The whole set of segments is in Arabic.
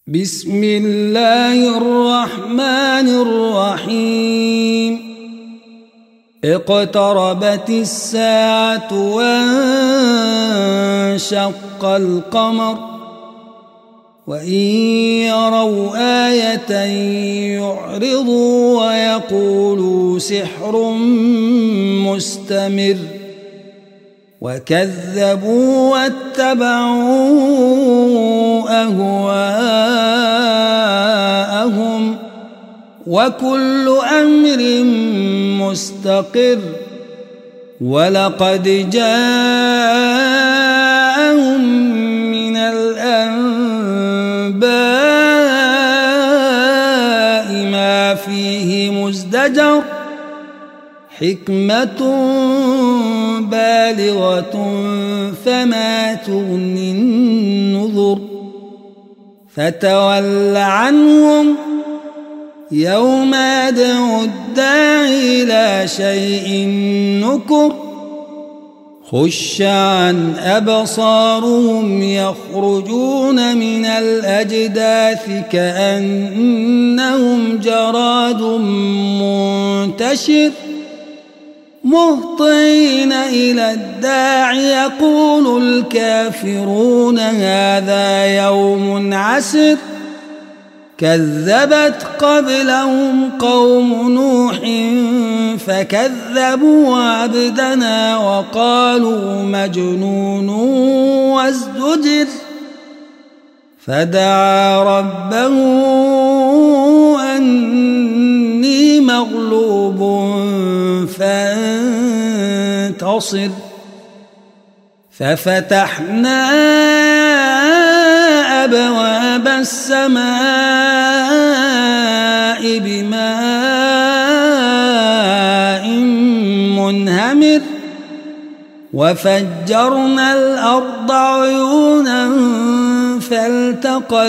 بسم الله الرحمن الرحيم. اقتربت الساعة وانشق القمر وإن يروا آية يعرضوا ويقولوا سحر مستمر وكذبوا واتبعوا أهواءهم وكل أمر مستقر ولقد جاءهم من الأنباء ما فيه مزدجر حكمة بالغة فما تغني النذر فتول عنهم يوم يدعو الداعي إلى شيء نكر خش عن أبصارهم يخرجون من الأجداث كأنهم جراد منتشر مهطعين إلى الداع يقول الكافرون هذا يوم عسر كذبت قبلهم قوم نوح فكذبوا عبدنا وقالوا مجنون وازدجر فدعا ربه أني مغلوب فانتصر ففتحنا أبواب السماء بماء منهمر وفجرنا الأرض عيونا فالتقى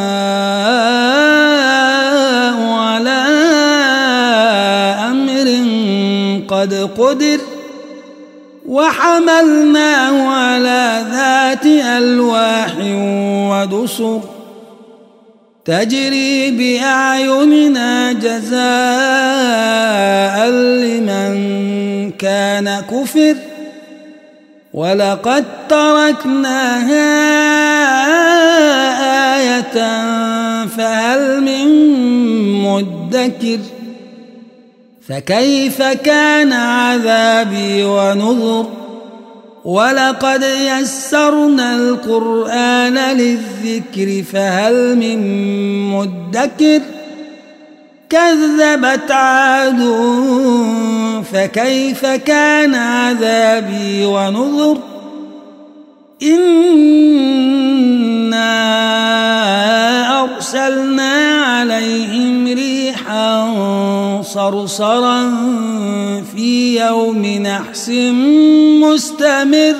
الماء على أمر قد قدر وحملناه على ذات ألواح ودسر تجري بأعيننا جزاء لمن كان كفر ولقد تركناها آية فهل من مدكر فكيف كان عذابي ونذر ولقد يسرنا القرآن للذكر فهل من مدكر كذبت عاد فكيف كان عذابي ونذر إنا أرسلنا عليهم ريحا صرصرا في يوم نحس مستمر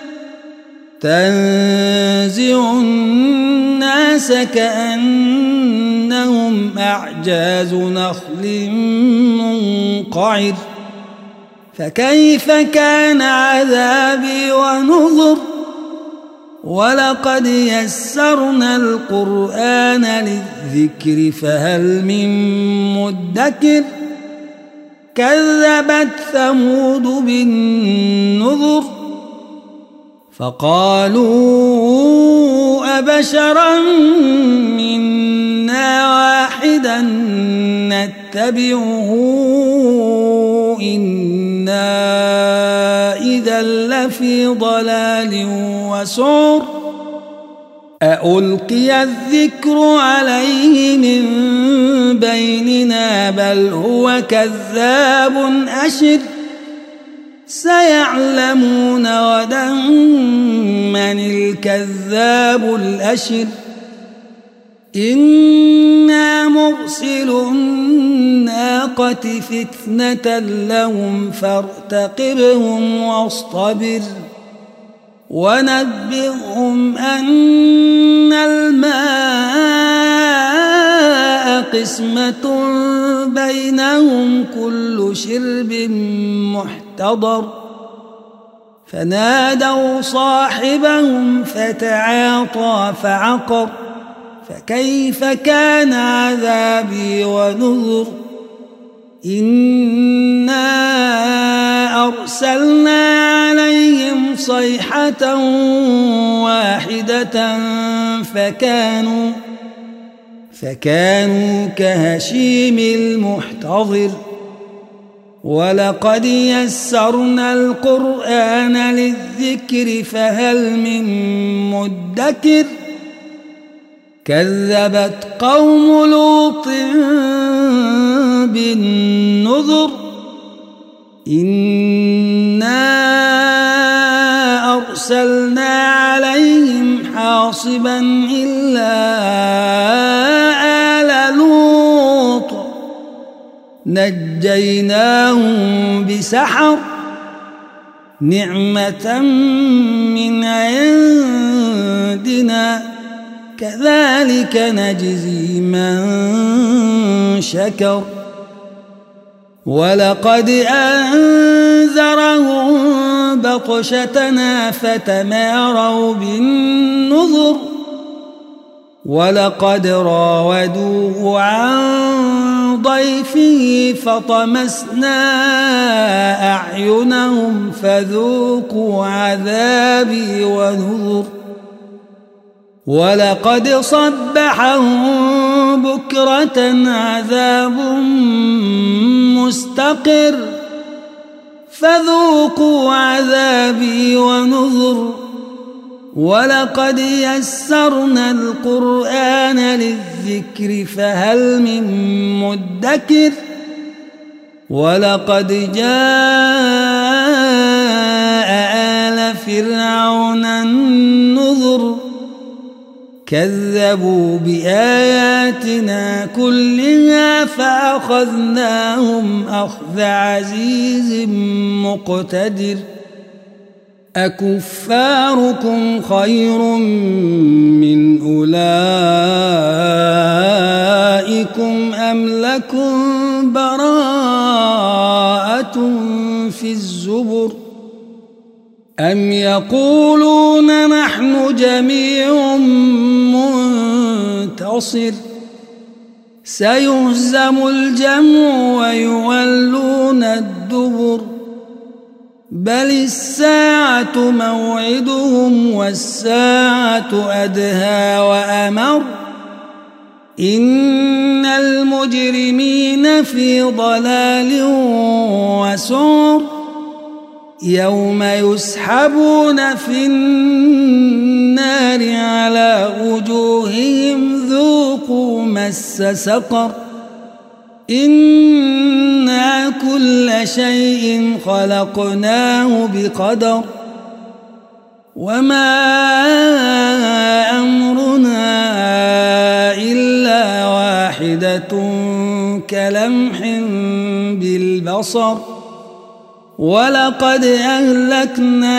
تنزع الناس كأنهم أعجاز نخل منقعر فكيف كان عذابي ونذر ولقد يسرنا القرآن للذكر فهل من مدكر كذبت ثمود بالنذر فقالوا أبشرا منا واحدا نتبعه إنا إذا لفي ضلال وسعر أألقي الذكر عليه من بيننا بل هو كذاب أشر سيعلمون غدا من الكذاب الأشر إنا مرسل الناقة فتنة لهم فارتقبهم واصطبر ونبئهم أن الماء قسمة بينهم كل شرب محتضر فنادوا صاحبهم فتعاطى فعقر فكيف كان عذابي ونذر إنا أرسلنا عليهم صيحة واحدة فكانوا كهشيم المحتضر ولقد يسرنا القرآن للذكر فهل من مدكر كذبت قوم لوط بالنذر إنا أرسلنا عليهم حاصبا إلا آل لوط نجيناهم بسحر نعمة من عندنا كذلك نجزي من شكر ولقد أنذرهم بطشتنا فتماروا بالنذر ولقد راودوه عن ضيفه فطمسنا أعينهم فذوقوا عذابي ونذر ولقد صبحهم بكرة عذاب مستقر فذوقوا عذابي ونذر ولقد يسرنا القرآن للذكر فهل من مدكر ولقد جاء آل فرعون النذر كذبوا بآياتنا كلها فأخذناهم أخذ عزيز مقتدر أكفاركم خير من أولئكم أم لكم براءة في الزبر أم يقولون نحن جميع منتصر سيهزم الجمع ويولون الدبر بل الساعة موعدهم والساعة أدهى وأمر إن المجرمين في ضلال وسعر يوم يسحبون في النار على وجوههم ذوقوا مس سقر إنا كل شيء خلقناه بقدر وما أمرنا إلا واحدة كلمح بالبصر ولقد أهلكنا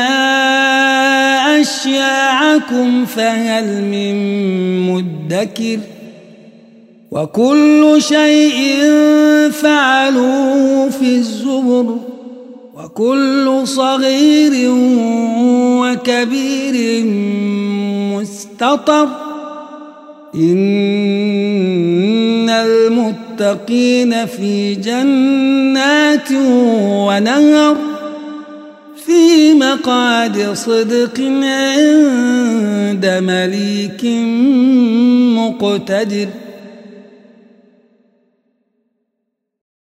أشياعكم فهل من مدكر وكل شيء فعلوه في الزبر وكل صغير وكبير مستطر إن المتقين في جنات ونهر في مقعد صدق عند مليك مقتدر